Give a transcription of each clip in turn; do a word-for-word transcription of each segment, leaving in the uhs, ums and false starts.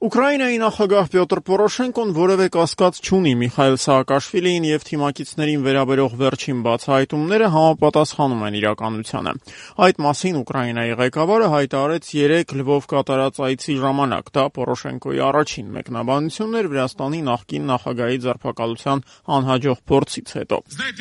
Ուկրաինայի նախագահ Պյոտր Պորոշենկոն որևէ կասկած չունի Միխայիլ Սաակաշվիլիին եւ թիմակիցներին վերաբերող վերջին բացահայտումները համապատասխանում են իրականությանը։ Այդ մասին Ուկրաինայի ղեկավարը հայտարարեց երեկ Լվով կատարած այցի ժամանակ։ Դա Պորոշենկոյի առաջին մեկնաբանությունն էր Վրաստանի նախկին նախագահի ձերբակալության անհաջող փորձից հետո։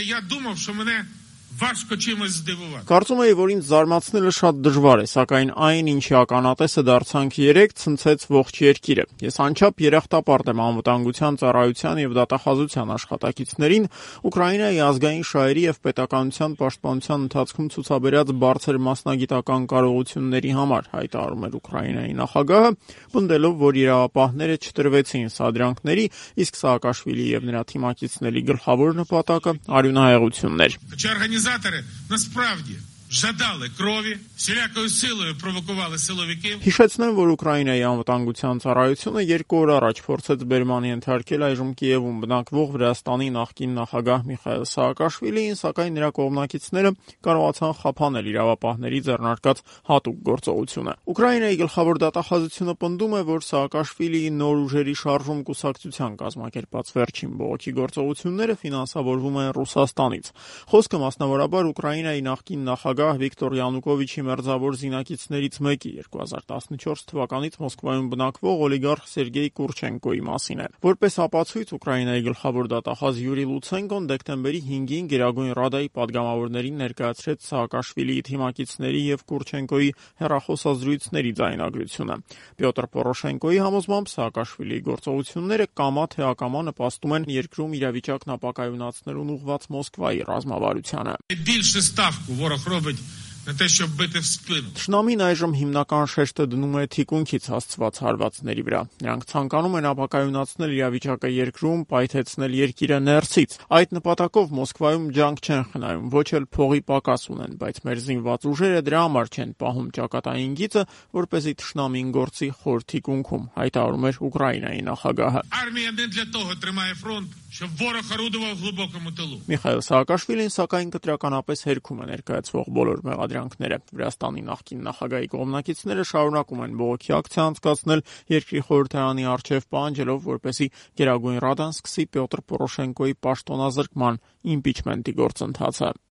Կարծում էի, որ ինձ զարմացնելը շատ դժվար է, սակայն այն, ինչի ականատեսը դարձանք երեկ, ցնցեց ողջ երկիրը։ Ես անչափ երախտապարտ եմ անվտանգության ծառայության եւ դատախազության աշխատակիցներին Ուկրաինայի ազգային շահերի եւ պետականության պաշտպանության ընթացքում ցուցաբերած բարձր մասնագիտական կարողությունների համար, հայտարարում էր Ուկրաինայի նախագահը, պնդելով, որ իրավապահները չտրվեցին սադրանքների, իսկ Սաակաշվիլիի եւ նրա թիմակիցների գլխավոր նպատակը արյունահեղությունն էր։ Організатори насправді жадали крові, всілякою силою провокували силовиків. Հիշեցնեմ, որ Ուկրաինայի անվտանգության ծառայությունը երկու օր առաջ փորձեց բերման ենթարկել այժմ Կիևում բնակվող Վրաստանի նախկին նախագահ Միխայիլ Սաակաշվիլիին, սակայն նրա կողմնակիցները կարողացան խափանել իրավապահների ձեռնարկած հատուկ գործողությունը։ Ուկրաինայի գլխավոր դատախազությունը պնդում է, որ Սաակաշվիլիի նոր ուժերի շարժում կուսակցության կազմակերպած վերջին բողոքի գործողությունները ֆինանսավորվում են Ռուսաստանից։ Խոսքը մասնավորաբար Ուկրաինայի նախկին նախագահ Վիկտոր Յանուկովիչի մերձավոր զինակիցներից մեկի երկու հազար տասնչորս թվականից Մոսկվայում բնակվող օլիգարխ Սերգեյ Կուրչենկոյի մասին է։ Որպես ապացույց Ուկրաինայի գլխավոր դատախազ Յուրի Լուցենկոն դեկտեմբերի հինգին Գերագույն Ռադայի падգամավորներին ներկայացրեց Սաակաշվիլիի թիմակիցների եւ Կուրչենկոյի հեռախոսազրույցների ձայնագրությունը։ Պյոտր Պորոշենկոյի համոզմամբ Սաակաշվիլիի գործողությունները կամա թե ակամա նպաստում են երկրում իրավիճակն ապակայունացնելուն ուղղված Մոսկվայի ռազմավարությանը։ Більше ставку ворог робить на те, щоб бити в спину. Շնամին այժմ հիմնական շեշտը դնում է թիկունքից հասցված հարվածների վրա։ Նրանք ցանկանում են ապակայունացնել իրավիճակը երկրում, պայթեցնել երկիրը ներսից։ Այդ նպատակով Մոսկվայում ջանք չեն խնայում, ոչ էլ փողի պակաս ունեն, բայց մեր զինված ուժերը դրա համար չեն պահում ճակատային գիծը, որպեսզի թշնամին գործի խոր թիկունքում, հայտարարում էր Ուկրաինայի նախագահը։ Армія не для того тримає фронт, щоб ворог орудував в глибокому тилу. Միխայիլ Սաակաշվիլին սակայն կտրականապես հերքում է ներկայացվող բոլոր մեղադրանքները։ Վրաստանի նախկին նախագահի կողմնակիցները շարունակում են բողոքի ակցիա անցկացնել երկրի խորհրդարանի առջև, պահանջելով, որպեսզի Գերագույն Ռադան սկսի Պյոտր Պորոշենկոյի պաշտոնազրկման իմպիչմենտի գործընթացը։